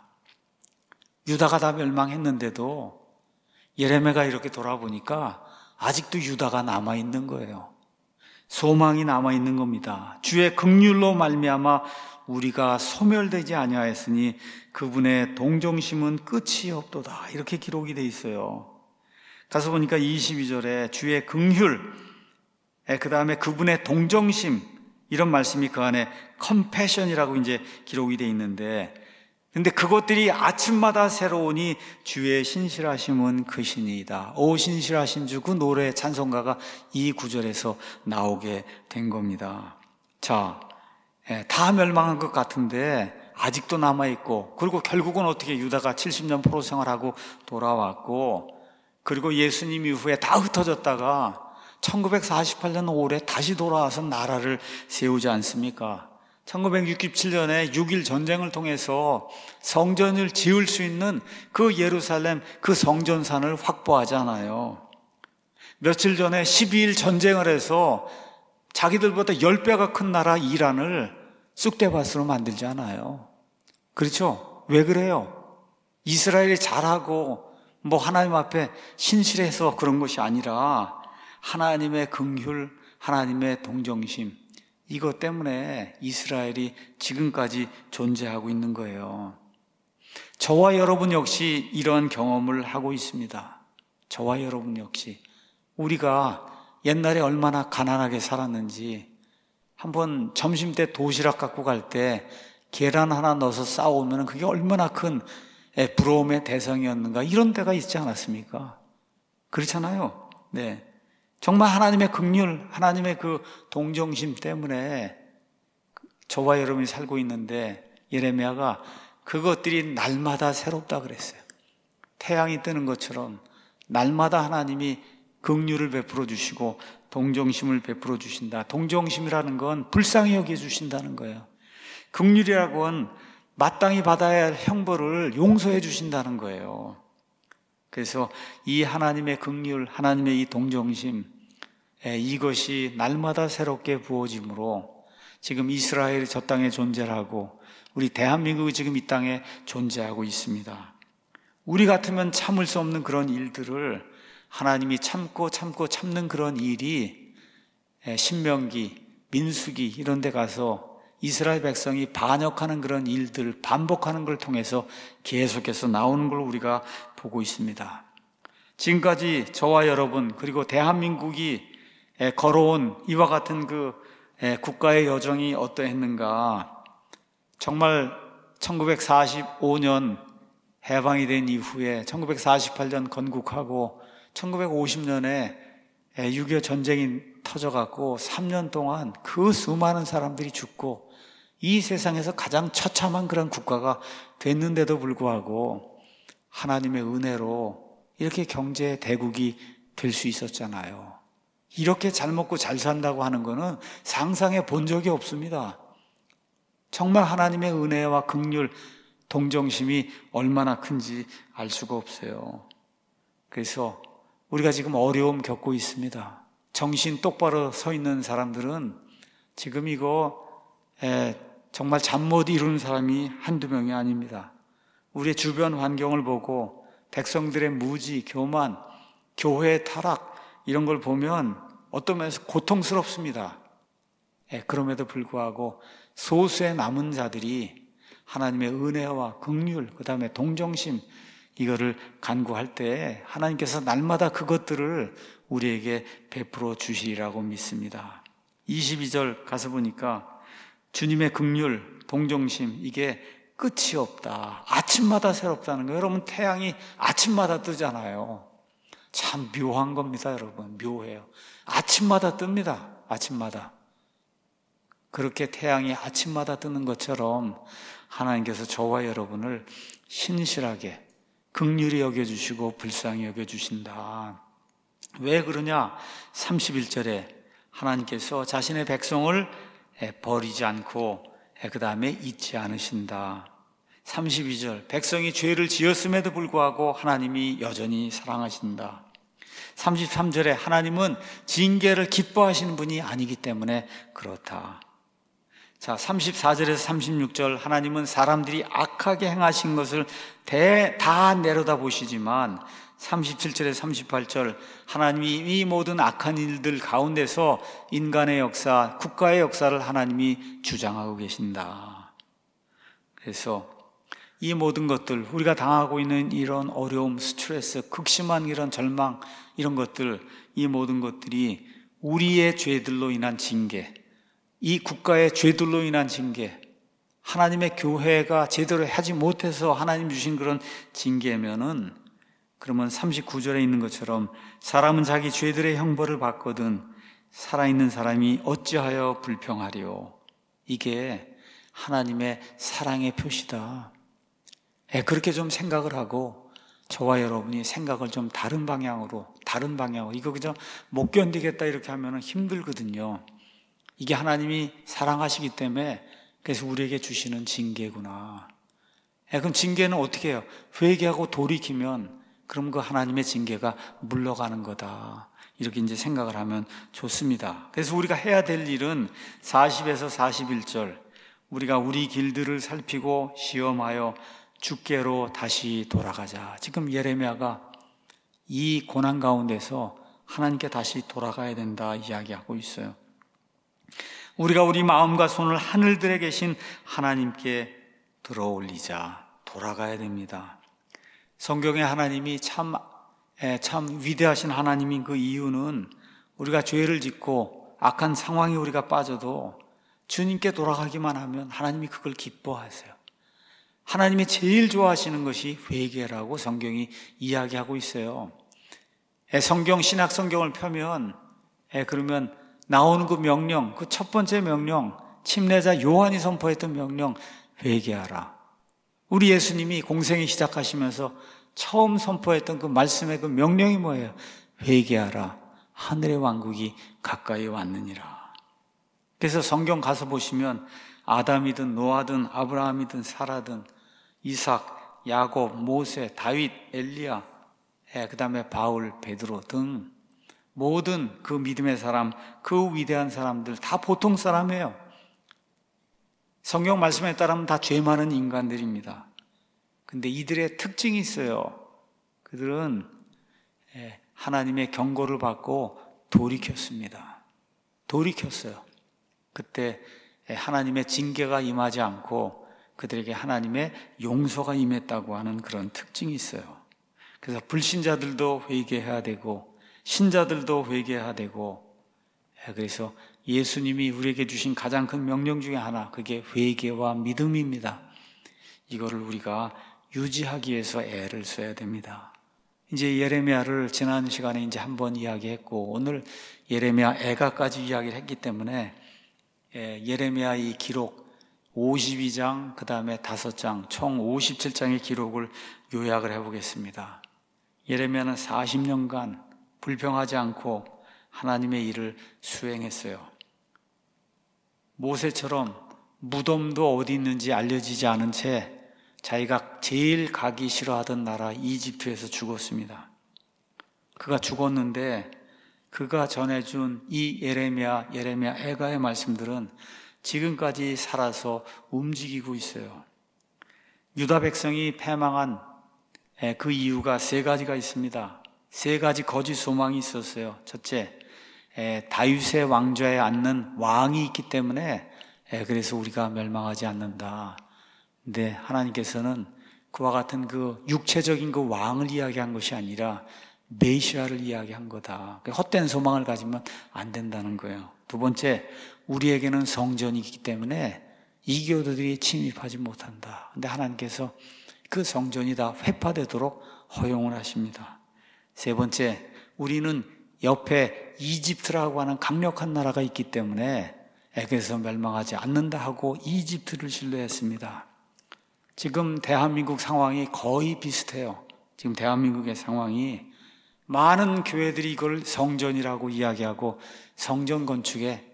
유다가 다 멸망했는데도 예레미야가 이렇게 돌아보니까 아직도 유다가 남아있는 거예요. 소망이 남아있는 겁니다. 주의 긍휼로 말미암아 우리가 소멸되지 아니하였으니 그분의 동정심은 끝이 없도다. 이렇게 기록이 돼 있어요. 가서 보니까 22절에 주의 긍휼, 그 다음에 그분의 동정심 이런 말씀이 그 안에 컴패션이라고 이제 기록이 돼 있는데 근데 그것들이 아침마다 새로우니 주의 신실하심은 크시니이다. 오 신실하신 주 그 노래 찬송가가 이 구절에서 나오게 된 겁니다. 자, 다 멸망한 것 같은데 아직도 남아있고 그리고 결국은 어떻게 유다가 70년 포로 생활하고 돌아왔고 그리고 예수님 이후에 다 흩어졌다가 1948년 5월에 다시 돌아와서 나라를 세우지 않습니까? 1967년에 6.1 전쟁을 통해서 성전을 지을 수 있는 그 예루살렘 그 성전산을 확보하잖아요. 며칠 전에 12.1 전쟁을 해서 자기들보다 10배가 큰 나라 이란을 쑥대밭으로 만들지 않아요. 그렇죠? 왜 그래요? 이스라엘이 잘하고 뭐 하나님 앞에 신실해서 그런 것이 아니라 하나님의 긍휼, 하나님의 동정심 이것 때문에 이스라엘이 지금까지 존재하고 있는 거예요. 저와 여러분 역시 이런 경험을 하고 있습니다. 저와 여러분 역시 우리가 옛날에 얼마나 가난하게 살았는지, 한번 점심때 도시락 갖고 갈 때 계란 하나 넣어서 싸오면 그게 얼마나 큰 부러움의 대상이었는가, 이런 때가 있지 않았습니까? 그렇잖아요. 네. 정말 하나님의 긍휼, 하나님의 그 동정심 때문에 저와 여러분이 살고 있는데, 예레미야가 그것들이 날마다 새롭다 그랬어요. 태양이 뜨는 것처럼 날마다 하나님이 긍휼을 베풀어 주시고 동정심을 베풀어 주신다. 동정심이라는 건 불쌍히 여겨 주신다는 거예요. 긍휼이라고 하는 마땅히 받아야 할 형벌을 용서해 주신다는 거예요. 그래서 이 하나님의 긍휼, 하나님의 이 동정심, 이것이 날마다 새롭게 부어짐으로 지금 이스라엘이 저 땅에 존재하고 우리 대한민국이 지금 이 땅에 존재하고 있습니다. 우리 같으면 참을 수 없는 그런 일들을 하나님이 참는 그런 일이 신명기, 민수기 이런 데 가서 이스라엘 백성이 반역하는 그런 일들, 반복하는 걸 통해서 계속해서 나오는 걸 우리가 보고 있습니다. 지금까지 저와 여러분 그리고 대한민국이 걸어온 이와 같은 그 국가의 여정이 어떠했는가. 정말 1945년 해방이 된 이후에 1948년 건국하고 1950년에 6.25 전쟁이 터져갖고 3년 동안 그 수많은 사람들이 죽고 이 세상에서 가장 처참한 그런 국가가 됐는데도 불구하고 하나님의 은혜로 이렇게 경제 대국이 될 수 있었잖아요. 이렇게 잘 먹고 잘 산다고 하는 거는 상상해 본 적이 없습니다. 정말 하나님의 은혜와 긍휼, 동정심이 얼마나 큰지 알 수가 없어요. 그래서 우리가 지금 어려움 겪고 있습니다. 정신 똑바로 서 있는 사람들은 지금 이거 정말 잠 못 이루는 사람이 한두 명이 아닙니다. 우리의 주변 환경을 보고 백성들의 무지, 교만, 교회의 타락 이런 걸 보면 어떤 면에서 고통스럽습니다. 그럼에도 불구하고 소수의 남은 자들이 하나님의 은혜와 긍휼, 그 다음에 동정심 이거를 간구할 때 하나님께서 날마다 그것들을 우리에게 베풀어 주시리라고 믿습니다. 22절 가서 보니까 주님의 긍휼, 동정심 이게 끝이 없다. 아침마다 새롭다는 거예요. 여러분 태양이 아침마다 뜨잖아요. 참 묘한 겁니다. 여러분 묘해요. 아침마다 뜹니다. 아침마다. 그렇게 태양이 아침마다 뜨는 것처럼 하나님께서 저와 여러분을 신실하게 긍휼히 여겨주시고 불쌍히 여겨주신다. 왜 그러냐? 31절에 하나님께서 자신의 백성을 버리지 않고 그 다음에 잊지 않으신다. 32절 백성이 죄를 지었음에도 불구하고 하나님이 여전히 사랑하신다. 33절에 하나님은 징계를 기뻐하시는 분이 아니기 때문에 그렇다. 자, 34절에서 36절 하나님은 사람들이 악하게 행하신 것을 다 내려다 보시지만 37절에서 38절 하나님이 이 모든 악한 일들 가운데서 인간의 역사, 국가의 역사를 하나님이 주장하고 계신다. 그래서 이 모든 것들, 우리가 당하고 있는 이런 어려움, 스트레스, 극심한 이런 절망, 이런 것들, 이 모든 것들이 우리의 죄들로 인한 징계, 이 국가의 죄들로 인한 징계, 하나님의 교회가 제대로 하지 못해서 하나님 주신 그런 징계면은, 그러면 39절에 있는 것처럼 사람은 자기 죄들의 형벌을 받거든 살아있는 사람이 어찌하여 불평하리요. 이게 하나님의 사랑의 표시다. 그렇게 좀 생각을 하고 저와 여러분이 생각을 좀 다른 방향으로 이거 그저 못 견디겠다 이렇게 하면 힘들거든요. 이게 하나님이 사랑하시기 때문에 그래서 우리에게 주시는 징계구나. 그럼 징계는 어떻게 해요? 회개하고 돌이키면 그럼 그 하나님의 징계가 물러가는 거다. 이렇게 이제 생각을 하면 좋습니다. 그래서 우리가 해야 될 일은 40에서 41절 우리가 우리 길들을 살피고 시험하여 주께로 다시 돌아가자. 지금 예레미야가 이 고난 가운데서 하나님께 다시 돌아가야 된다 이야기하고 있어요. 우리가 우리 마음과 손을 하늘들에 계신 하나님께 들어올리자. 돌아가야 됩니다. 성경에 하나님이 참 위대하신 하나님인 그 이유는 우리가 죄를 짓고 악한 상황에 우리가 빠져도 주님께 돌아가기만 하면 하나님이 그걸 기뻐하세요. 하나님이 제일 좋아하시는 것이 회개라고 성경이 이야기하고 있어요. 신약 성경을 펴면 그러면 나오는 그 명령, 그 첫 번째 명령, 침례자 요한이 선포했던 명령, 회개하라. 우리 예수님이 공생이 시작하시면서 처음 선포했던 그 말씀의 그 명령이 뭐예요? 회개하라. 하늘의 왕국이 가까이 왔느니라. 그래서 성경 가서 보시면 아담이든 노아든 아브라함이든 사라든 이삭, 야곱, 모세, 다윗, 엘리야, 그 다음에 바울, 베드로 등 모든 그 믿음의 사람, 그 위대한 사람들 다 보통 사람이에요. 성경 말씀에 따르면 다 죄 많은 인간들입니다. 근데 이들의 특징이 있어요. 그들은 하나님의 경고를 받고 돌이켰습니다. 돌이켰어요. 그때 하나님의 징계가 임하지 않고 그들에게 하나님의 용서가 임했다고 하는 그런 특징이 있어요. 그래서 불신자들도 회개해야 되고 신자들도 회개해야 되고, 그래서 예수님이 우리에게 주신 가장 큰 명령 중에 하나, 그게 회개와 믿음입니다. 이거를 우리가 유지하기 위해서 애를 써야 됩니다. 이제 예레미야를 지난 시간에 이제 한번 이야기했고, 오늘 예레미야 애가까지 이야기를 했기 때문에 예레미야 이 기록 52장, 그 다음에 5장, 총 57장의 기록을 요약을 해보겠습니다. 예레미야는 40년간 불평하지 않고 하나님의 일을 수행했어요. 모세처럼 무덤도 어디 있는지 알려지지 않은 채 자기가 제일 가기 싫어하던 나라 이집트에서 죽었습니다. 그가 죽었는데 그가 전해준 이 예레미야 애가의 말씀들은 지금까지 살아서 움직이고 있어요. 유다 백성이 패망한 그 이유가 3가지가 있습니다. 3가지 거짓 소망이 있었어요. 첫째, 다윗의 왕좌에 앉는 왕이 있기 때문에 그래서 우리가 멸망하지 않는다. 근데 하나님께서는 그와 같은 그 육체적인 그 왕을 이야기한 것이 아니라 메시아를 이야기한 거다. 헛된 소망을 가지면 안 된다는 거예요. 2번째, 우리에게는 성전이 있기 때문에 이교도들이 침입하지 못한다. 근데 하나님께서 그 성전이 다 회파되도록 허용을 하십니다. 3번째, 우리는 옆에 이집트라고 하는 강력한 나라가 있기 때문에 그래서 멸망하지 않는다 하고 이집트를 신뢰했습니다. 지금 대한민국 상황이 거의 비슷해요. 지금 대한민국의 상황이 많은 교회들이 이걸 성전이라고 이야기하고 성전 건축에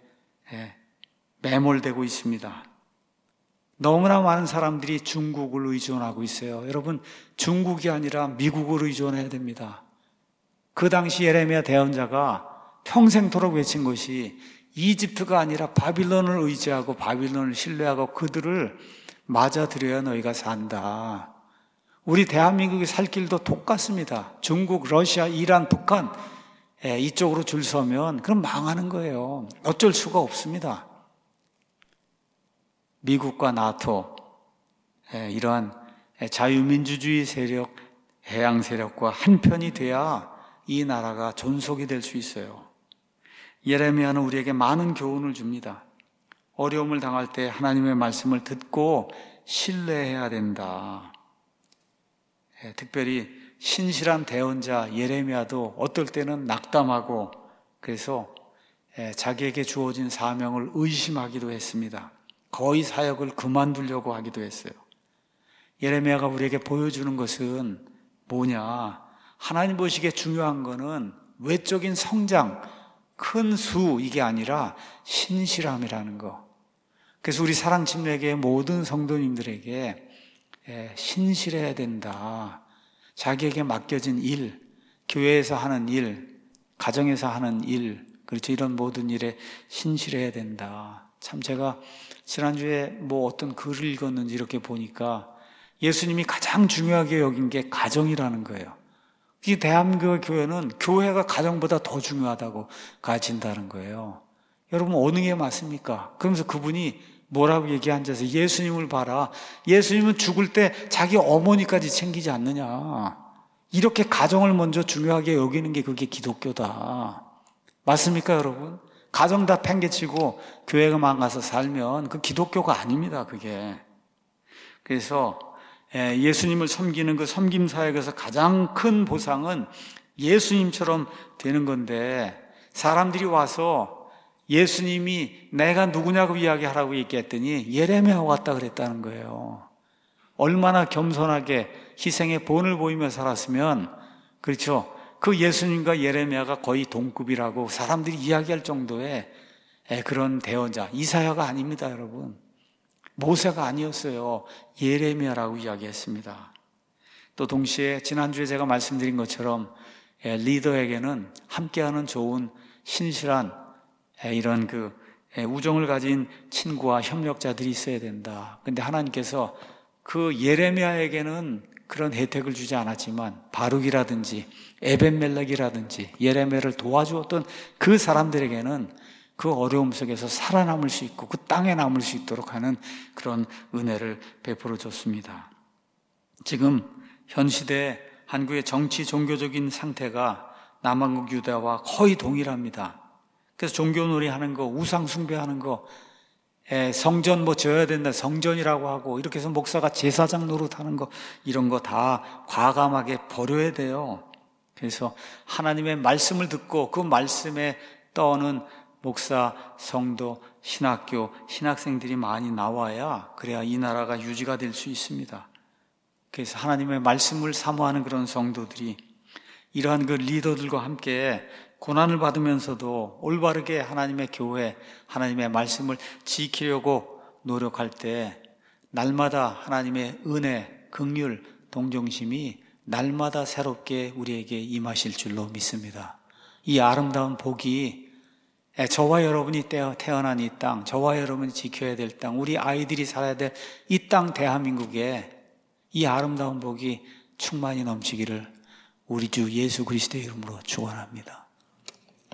매몰되고 있습니다. 너무나 많은 사람들이 중국을 의존하고 있어요. 여러분, 중국이 아니라 미국을 의존해야 됩니다. 그 당시 예레미야 대언자가 평생토록 외친 것이 이집트가 아니라 바빌론을 의지하고 바빌론을 신뢰하고 그들을 맞아들여야 너희가 산다. 우리 대한민국이 살 길도 똑같습니다. 중국, 러시아, 이란, 북한 이쪽으로 줄 서면 그럼 망하는 거예요. 어쩔 수가 없습니다. 미국과 나토, 이러한 자유민주주의 세력, 해양 세력과 한편이 돼야 이 나라가 존속이 될 수 있어요. 예레미야는 우리에게 많은 교훈을 줍니다. 어려움을 당할 때 하나님의 말씀을 듣고 신뢰해야 된다. 특별히 신실한 대언자 예레미야도 어떨 때는 낙담하고 그래서 자기에게 주어진 사명을 의심하기도 했습니다. 거의 사역을 그만두려고 하기도 했어요. 예레미야가 우리에게 보여주는 것은 뭐냐? 하나님 보시기에 중요한 것은 외적인 성장, 큰 수 이게 아니라 신실함이라는 거. 그래서 우리 사랑침례교회 모든 성도님들에게 신실해야 된다. 자기에게 맡겨진 일, 교회에서 하는 일, 가정에서 하는 일, 그렇죠. 이런 모든 일에 신실해야 된다. 참 제가 지난주에 어떤 글을 읽었는지 이렇게 보니까 예수님이 가장 중요하게 여긴 게 가정이라는 거예요. 이 대한민국 교회는 교회가 가정보다 더 중요하다고 가르친다는 거예요. 여러분 어느 게 맞습니까? 그러면서 그분이 뭐라고 얘기 앉아서 예수님을 봐라. 예수님은 죽을 때 자기 어머니까지 챙기지 않느냐. 이렇게 가정을 먼저 중요하게 여기는 게 그게 기독교다. 맞습니까, 여러분? 가정 다 팽개치고 교회가만 가서 살면 그 기독교가 아닙니다, 그게. 그래서 예수님을 섬기는 그 섬김 사역에서 가장 큰 보상은 예수님처럼 되는 건데, 사람들이 와서 예수님이 내가 누구냐고 이야기하라고 얘기했더니 예레미야가 왔다 그랬다는 거예요. 얼마나 겸손하게 희생의 본을 보이며 살았으면, 그렇죠, 그 예수님과 예레미야가 거의 동급이라고 사람들이 이야기할 정도의 그런 대언자. 이사야가 아닙니다, 여러분. 모세가 아니었어요. 예레미야라고 이야기했습니다. 또 동시에 지난주에 제가 말씀드린 것처럼 리더에게는 함께하는 좋은 신실한 이런 그 우정을 가진 친구와 협력자들이 있어야 된다. 근데 하나님께서 그 예레미야에게는 그런 혜택을 주지 않았지만 바룩이라든지 에벤멜렉이라든지 예레미야를 도와주었던 그 사람들에게는 그 어려움 속에서 살아남을 수 있고 그 땅에 남을 수 있도록 하는 그런 은혜를 베풀어 줬습니다. 지금 현 시대 한국의 정치 종교적인 상태가 남한국 유대와 거의 동일합니다. 그래서 종교놀이 하는 거, 우상 숭배하는 거, 성전 뭐 지어야 된다, 성전이라고 하고, 이렇게 해서 목사가 제사장 노릇하는 거, 이런 거 다 과감하게 버려야 돼요. 그래서 하나님의 말씀을 듣고 그 말씀에 떠오는 목사, 성도, 신학교, 신학생들이 많이 나와야 그래야 이 나라가 유지가 될 수 있습니다. 그래서 하나님의 말씀을 사모하는 그런 성도들이 이러한 그 리더들과 함께 고난을 받으면서도 올바르게 하나님의 교회, 하나님의 말씀을 지키려고 노력할 때 날마다 하나님의 은혜, 긍휼, 동정심이 날마다 새롭게 우리에게 임하실 줄로 믿습니다. 이 아름다운 복이 저와 여러분이 태어난 이 땅, 저와 여러분이 지켜야 될 땅, 우리 아이들이 살아야 될 이 땅 대한민국에 이 아름다운 복이 충만히 넘치기를 우리 주 예수 그리스도의 이름으로 축원합니다.